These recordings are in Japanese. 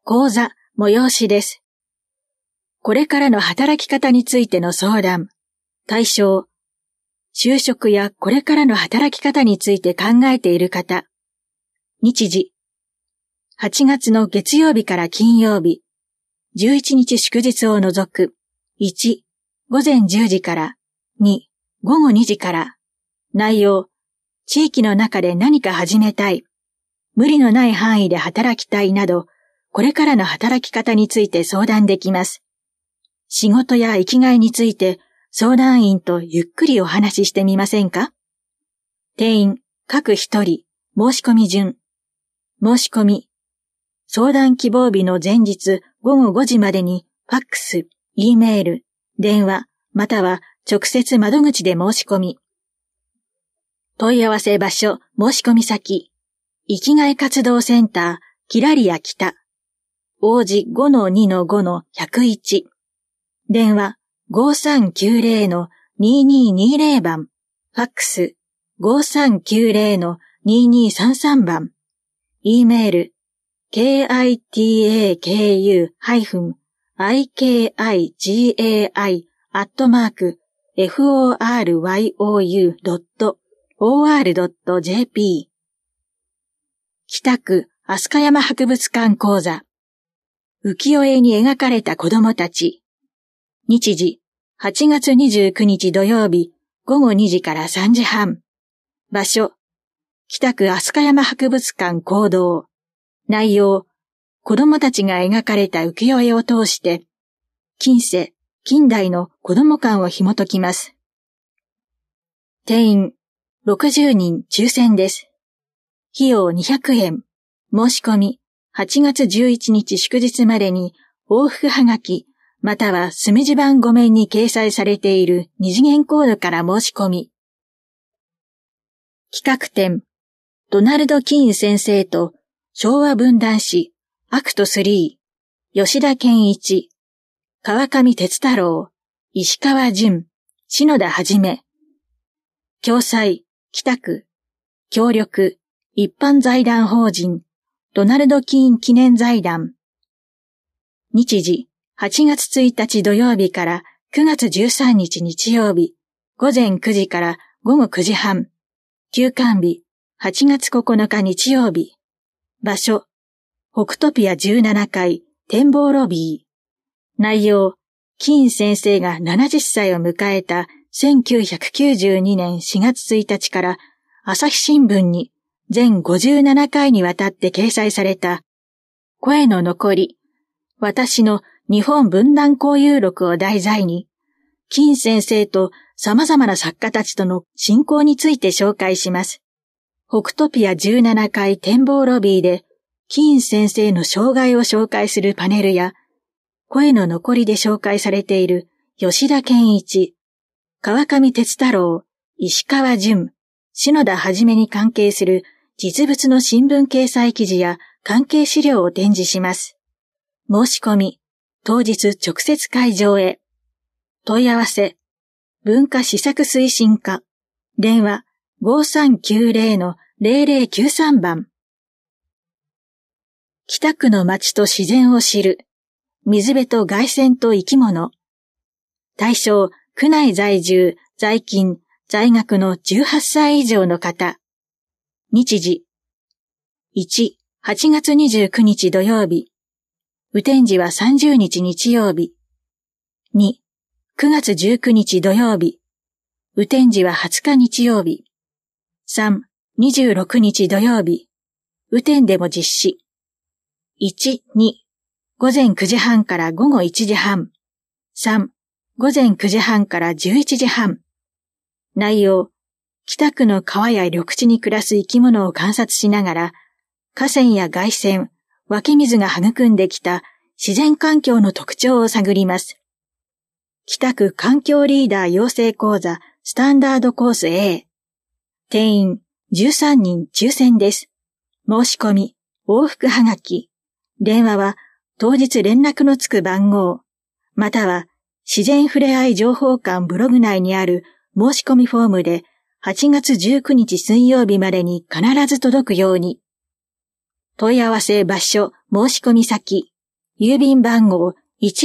講座、催しです。これからの働き方についての相談、対象、就職やこれからの働き方について考えている方、日時、8月の月曜日から金曜日、11日祝日を除く、1、午前10時から、2、午後2時から、内容、地域の中で何か始めたい、無理のない範囲で働きたいなど、これからの働き方について相談できます。仕事や生きがいについて相談員とゆっくりお話ししてみませんか？定員、各一人、申し込み順。申し込み。相談希望日の前日午後5時までにファックス、Eメール、電話、または直接窓口で申し込み。問い合わせ場所、申し込み先。生きがい活動センター、キラリア北。王子 5-2-5-101。電話 5390-2220 番。ファックス 5390-2233 番。Eメール kitaki-forYou.or.jp 北区飛鳥山博物館講座浮世絵に描かれた子供たち。日時、8月29日土曜日、午後2時から3時半。場所、北区飛鳥山博物館講堂。内容、子供たちが描かれた浮世絵を通して、近世、近代の子供観を紐解きます。定員、60人抽選です。費用200円。申し込み、8月11日祝日までに往復はがきまたは墨字版5面に掲載されている二次元コードから申し込み。企画展、ドナルド・キーン先生と昭和文壇史アクト3、吉田健一、川上哲太郎、石川淳、篠田はじめ。共催、北区、協力、一般財団法人、ドナルド・キーン記念財団。日時、8月1日土曜日から9月13日日曜日、午前9時から午後9時半。休館日、8月9日日曜日。場所、北トピア17階、展望ロビー。内容、キーン先生が70歳を迎えた1992年4月1日から朝日新聞に全57回にわたって掲載された声の残り、私の日本文壇交友録を題材に、キーン先生と様々な作家たちとの親交について紹介します。北トピア17階展望ロビーで、キーン先生の生涯を紹介するパネルや、声の残りで紹介されている吉田健一、川上哲太郎、石川淳、篠田はじめに関係する実物の新聞掲載記事や関係資料を展示します。申し込み、当日直接会場へ。問い合わせ、文化施策推進課、電話 5390-0093 番。北区の街と自然を知る、水辺と凱旋と生き物。対象、区内在住、在勤、在学の18歳以上の方。日時。1、8月29日土曜日。雨天時は30日日曜日。2、9月19日土曜日。雨天時は20日日曜日。3、26日土曜日。雨天でも実施。1、2、午前9時半から午後1時半。3、午前9時半から11時半。内容、北区の川や緑地に暮らす生き物を観察しながら、河川や凱旋、湧き水が育んできた自然環境の特徴を探ります。北区環境リーダー養成講座スタンダードコース A。定員13人抽選です。申し込み、往復はがき。電話は当日連絡のつく番号、または自然ふれあい情報館ブログ内にある申し込みフォームで8月19日水曜日までに必ず届くように。問い合わせ場所、申し込み先。 郵便番号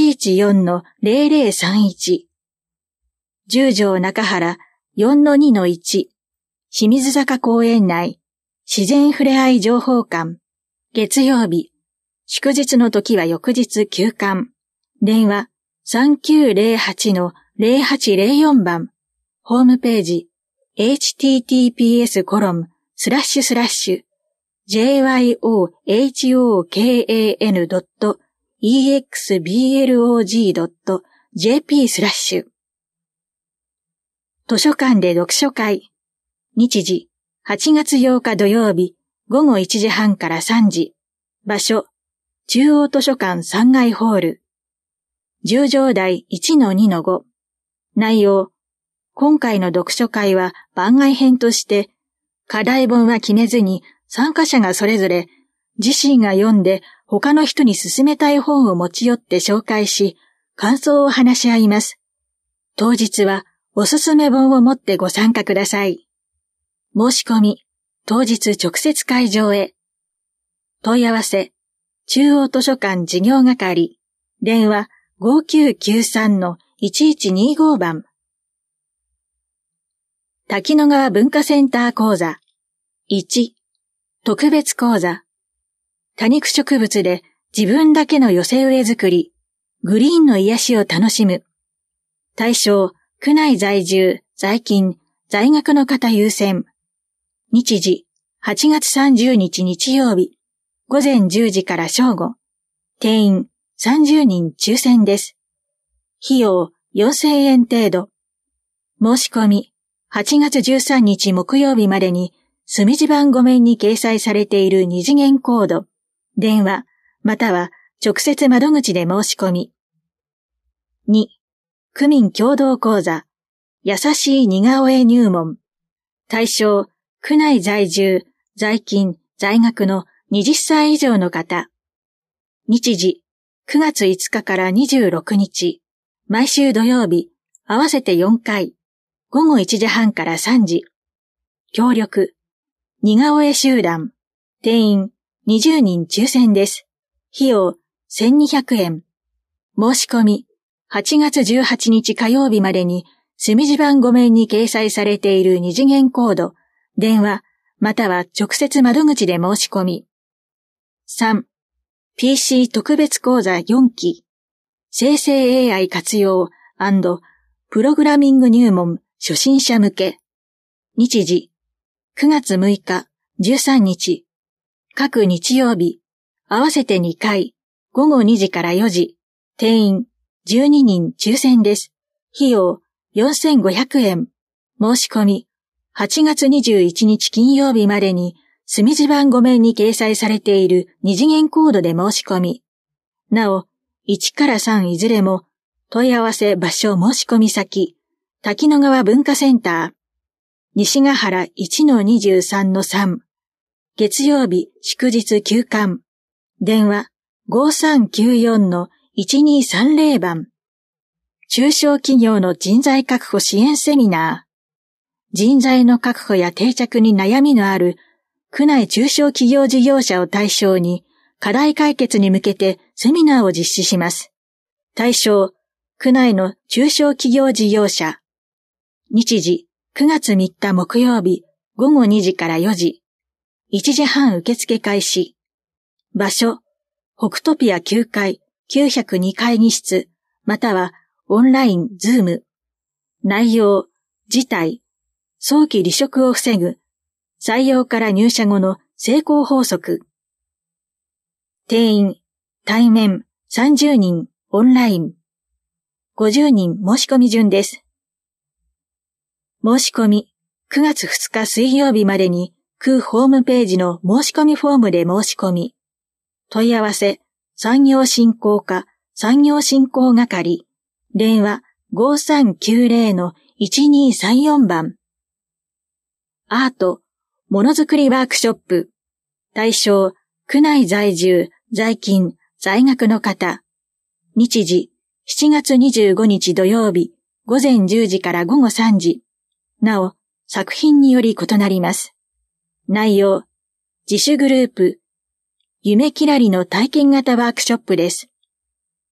114-0031。十条中原 4-2-1。清水坂公園内、自然ふれあい情報館。月曜日。祝日の時は翌日休館。電話 3908-0804 番。ホームページ https://jyohokan.exblog.jp/ 図書館で読書会。日時、8月8日土曜日、午後1時半から3時。場所、中央図書館3階ホール。10条題 1-2-5。内容、今回の読書会は番外編として、課題本は決めずに参加者がそれぞれ自身が読んで他の人に勧めたい本を持ち寄って紹介し、感想を話し合います。当日はおすすめ本を持ってご参加ください。申し込み、当日直接会場へ。問い合わせ、中央図書館事業係、電話 5993-1125 番。滝野川文化センター講座。1、特別講座。多肉植物で自分だけの寄せ植え作り、グリーンの癒しを楽しむ。対象、区内在住、在勤、在学の方優先。日時、8月30日日曜日、午前10時から正午。定員30人抽選です。費用4000円程度。申し込み、8月13日木曜日までに、墨字版5面に掲載されている二次元コード、電話、または直接窓口で申し込み。2、区民共同講座、優しい似顔絵入門。対象、区内在住、在勤、在学の20歳以上の方。日時、9月5日から26日、毎週土曜日、合わせて4回、午後1時半から3時。協力、似顔絵集団、定員20人抽選です。費用1200円。申し込み、8月18日火曜日までに、墨字版5面に掲載されている二次元コード、電話、または直接窓口で申し込み。3、PC 特別講座4期、生成 AI 活用&プログラミング入門初心者向け。日時、9月6日、13日、各日曜日、合わせて2回、午後2時から4時、定員12人抽選です。費用4500円。申し込み、8月21日金曜日までに、墨字版5面に掲載されている二次元コードで申し込み。なお、1から3いずれも、問い合わせ場所申し込み先、滝野川文化センター、西ヶ原 1-23-3、月曜日祝日休館、電話 5394-1230 番。中小企業の人材確保支援セミナー。人材の確保や定着に悩みのある区内中小企業事業者を対象に課題解決に向けてセミナーを実施します。対象、区内の中小企業事業者。日時、9月3日木曜日、午後2時から4時。1時半受付開始。場所、北トピア9階902会議室、またはオンライン、ズーム。内容、事態、早期離職を防ぐ、採用から入社後の成功法則。定員、対面30人、オンライン。50人申し込み順です。申し込み、9月2日水曜日までに、区ホームページの申し込みフォームで申し込み。問い合わせ、産業振興課、産業振興係、電話 5390-1234 番。アート、ものづくりワークショップ。対象、区内在住、在勤、在学の方。日時、7月25日土曜日、午前10時から午後3時。なお、作品により異なります。内容、自主グループ、夢きらりの体験型ワークショップです。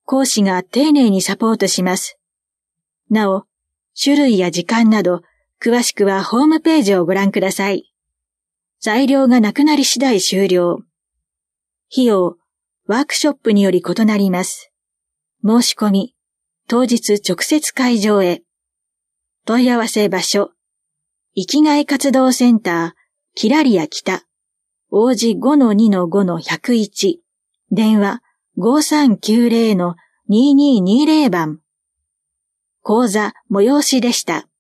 講師が丁寧にサポートします。なお、種類や時間など、詳しくはホームページをご覧ください。材料がなくなり次第終了。費用、ワークショップにより異なります。申し込み、当日直接会場へ。問い合わせ場所、生きがい活動センター、キラリア北、王子 5-2-5-101、電話 5390-2220 番。講座催しでした。